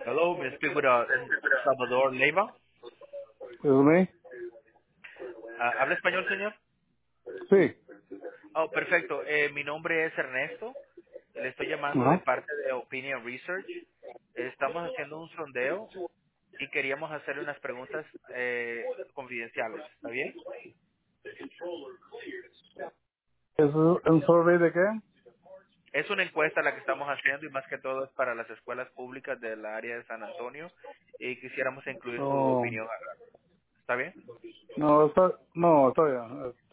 Hello, me speak with Salvador Leiva. ¿Es me? ¿Habla español, señor? Sí. Oh, perfecto. Mi nombre es Ernesto. Le estoy llamando de Ajá. parte de Opinion Research. Estamos haciendo un sondeo y queríamos hacerle unas preguntas confidenciales. ¿Está bien? ¿Es un survey de qué? Es una encuesta la que estamos haciendo y más que todo es para las escuelas públicas del área de San Antonio y quisiéramos incluir su Oh, opinión. ¿Está bien? no, está bien.